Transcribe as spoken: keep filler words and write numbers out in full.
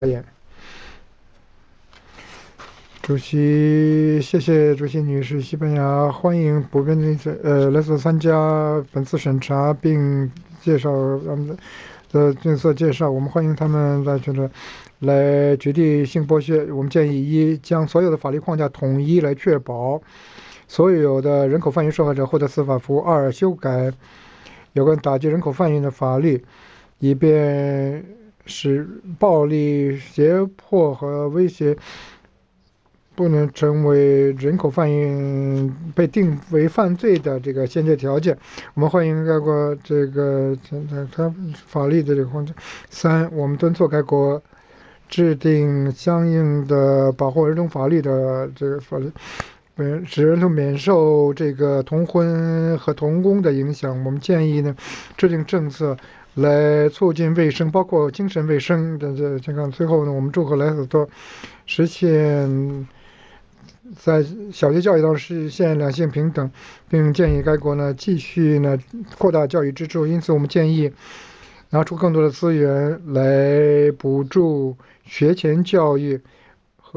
发言。主席，谢谢主席女士。西班牙欢迎普遍的呃来所参加本次审查，并介绍他们的政策介绍。我们欢迎他们来这个来决定性剥削。我们建议一将所有的法律框架统一，来确保所有的人口贩运受害者获得司法服务。二、修改有关打击人口贩运的法律，以便使暴力、胁迫和威胁不能成为人口贩运被定为犯罪的这个先决条件。我们欢迎该国这个它法律的这个框架。三、我们敦促该国制定相应的保护儿童法律的这个法律，嗯，使儿童免受这个童婚和童工的影响。我们建议呢，制定政策来促进卫生，包括精神卫生的这健康。最后呢，我们祝贺莱索托实现在小学教育当中实现两性平等，并建议该国呢继续呢扩大教育支出。因此，我们建议拿出更多的资源来补助学前教育，